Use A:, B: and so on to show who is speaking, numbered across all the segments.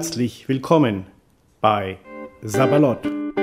A: Herzlich willkommen bei Sabalot.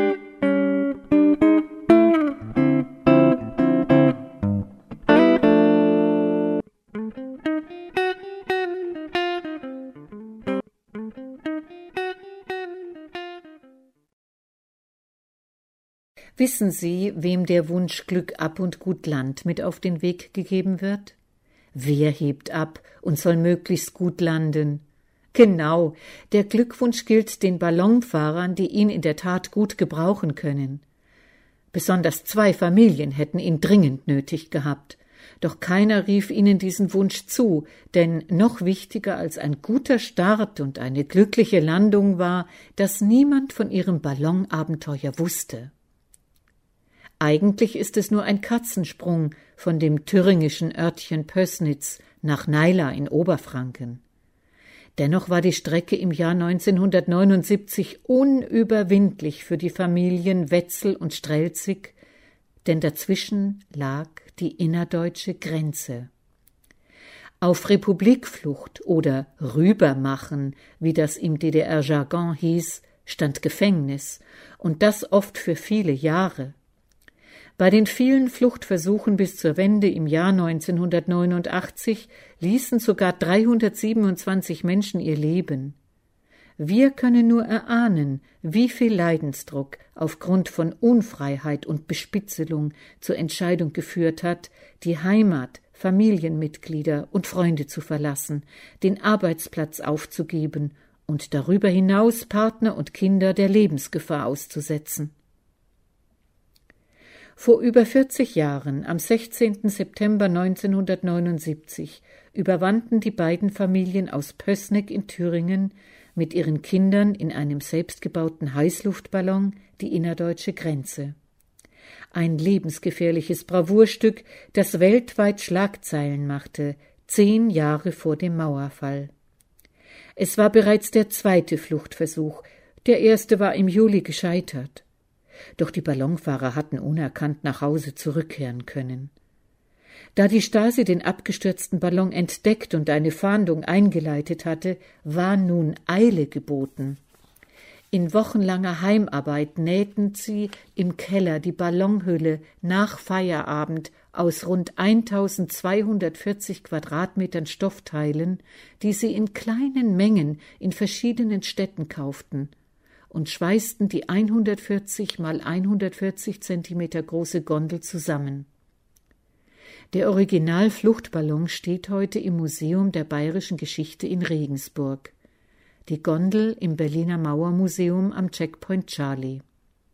B: Wissen Sie, wem der Wunsch Glück ab und gut Land mit auf den Weg gegeben wird? Wer hebt ab und soll möglichst gut landen? Genau, der Glückwunsch gilt den Ballonfahrern, die ihn in der Tat gut gebrauchen können. Besonders 2 Familien hätten ihn dringend nötig gehabt. Doch keiner rief ihnen diesen Wunsch zu, denn noch wichtiger als ein guter Start und eine glückliche Landung war, dass niemand von ihrem Ballonabenteuer wusste. Eigentlich ist es nur ein Katzensprung von dem thüringischen Örtchen Pößnitz nach Naila in Oberfranken. Dennoch war die Strecke im Jahr 1979 unüberwindlich für die Familien Wetzel und Strelzig, denn dazwischen lag die innerdeutsche Grenze. Auf Republikflucht oder Rübermachen, wie das im DDR-Jargon hieß, stand Gefängnis, und das oft für viele Jahre. Bei den vielen Fluchtversuchen bis zur Wende im Jahr 1989 ließen sogar 327 Menschen ihr Leben. Wir können nur erahnen, wie viel Leidensdruck aufgrund von Unfreiheit und Bespitzelung zur Entscheidung geführt hat, die Heimat, Familienmitglieder und Freunde zu verlassen, den Arbeitsplatz aufzugeben und darüber hinaus Partner und Kinder der Lebensgefahr auszusetzen. Vor über 40 Jahren, am 16. September 1979, überwanden die beiden Familien aus Pößneck in Thüringen mit ihren Kindern in einem selbstgebauten Heißluftballon die innerdeutsche Grenze. Ein lebensgefährliches Bravourstück, das weltweit Schlagzeilen machte, 10 Jahre vor dem Mauerfall. Es war bereits der 2. Fluchtversuch, der erste war im Juli gescheitert. Doch die Ballonfahrer hatten unerkannt nach Hause zurückkehren können. Da die Stasi den abgestürzten Ballon entdeckt und eine Fahndung eingeleitet hatte, war nun Eile geboten. In wochenlanger Heimarbeit nähten sie im Keller die Ballonhülle nach Feierabend aus rund 1240 Quadratmetern Stoffteilen, die sie in kleinen Mengen in verschiedenen Städten kauften, und schweißten die 140 mal 140 Zentimeter große Gondel zusammen. Der Original-Fluchtballon steht heute im Museum der Bayerischen Geschichte in Regensburg. Die Gondel im Berliner Mauermuseum am Checkpoint Charlie.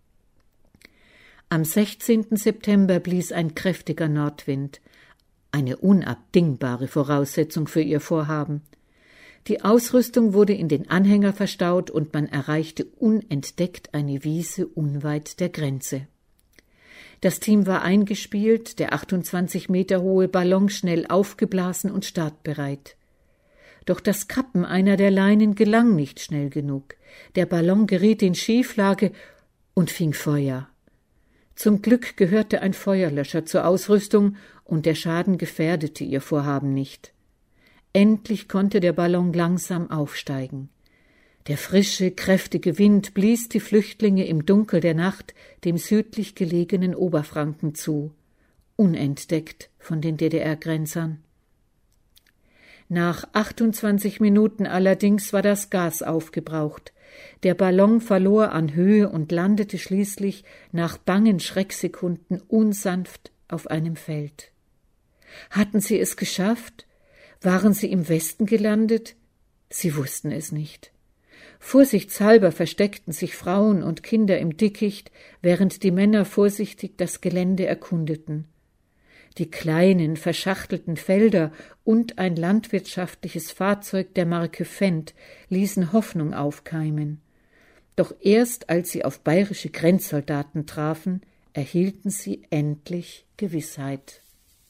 B: Am 16. September blies ein kräftiger Nordwind, eine unabdingbare Voraussetzung für ihr Vorhaben. Die Ausrüstung wurde in den Anhänger verstaut und man erreichte unentdeckt eine Wiese unweit der Grenze. Das Team war eingespielt, der 28 Meter hohe Ballon schnell aufgeblasen und startbereit. Doch das Kappen einer der Leinen gelang nicht schnell genug. Der Ballon geriet in Schieflage und fing Feuer. Zum Glück gehörte ein Feuerlöscher zur Ausrüstung und der Schaden gefährdete ihr Vorhaben nicht. Endlich konnte der Ballon langsam aufsteigen. Der frische, kräftige Wind blies die Flüchtlinge im Dunkel der Nacht dem südlich gelegenen Oberfranken zu, unentdeckt von den DDR-Grenzern. Nach 28 Minuten allerdings war das Gas aufgebraucht. Der Ballon verlor an Höhe und landete schließlich nach bangen Schrecksekunden unsanft auf einem Feld. Hatten sie es geschafft? Waren sie im Westen gelandet? Sie wussten es nicht. Vorsichtshalber versteckten sich Frauen und Kinder im Dickicht, während die Männer vorsichtig das Gelände erkundeten. Die kleinen, verschachtelten Felder und ein landwirtschaftliches Fahrzeug der Marke Fendt ließen Hoffnung aufkeimen. Doch erst als sie auf bayerische Grenzsoldaten trafen, erhielten sie endlich Gewissheit.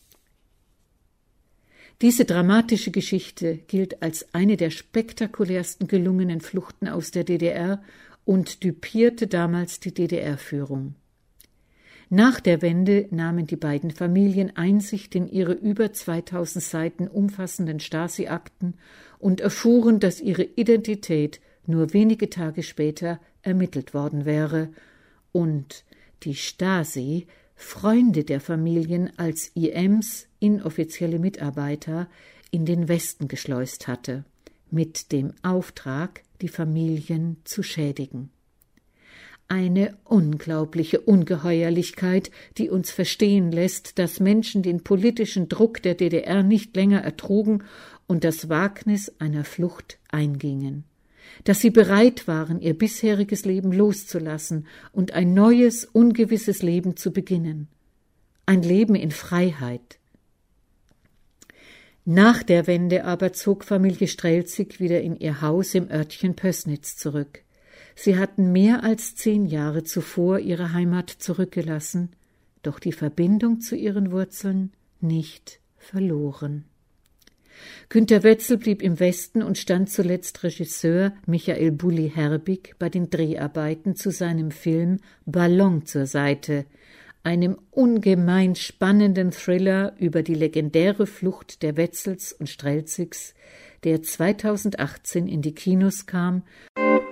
B: Diese dramatische Geschichte gilt als eine der spektakulärsten gelungenen Fluchten aus der DDR und düpierte damals die DDR-Führung. Nach der Wende nahmen die beiden Familien Einsicht in ihre über 2000 Seiten umfassenden Stasi-Akten und erfuhren, dass ihre Identität nur wenige Tage später ermittelt worden wäre und die Stasi Freunde der Familien als IMs, inoffizielle Mitarbeiter, in den Westen geschleust hatte, mit dem Auftrag, die Familien zu schädigen. Eine unglaubliche Ungeheuerlichkeit, die uns verstehen lässt, dass Menschen den politischen Druck der DDR nicht länger ertrugen und das Wagnis einer Flucht eingingen, dass sie bereit waren, ihr bisheriges Leben loszulassen und ein neues, ungewisses Leben zu beginnen. Ein Leben in Freiheit. Nach der Wende aber zog Familie Strelzig wieder in ihr Haus im Örtchen Pößnitz zurück. Sie hatten mehr als 10 Jahre zuvor ihre Heimat zurückgelassen, doch die Verbindung zu ihren Wurzeln nicht verloren. Günter Wetzel blieb im Westen und stand zuletzt Regisseur Michael Bulli-Herbig bei den Dreharbeiten zu seinem Film Ballon zur Seite, einem ungemein spannenden Thriller über die legendäre Flucht der Wetzels und Strelzigs, der 2018 in die Kinos kam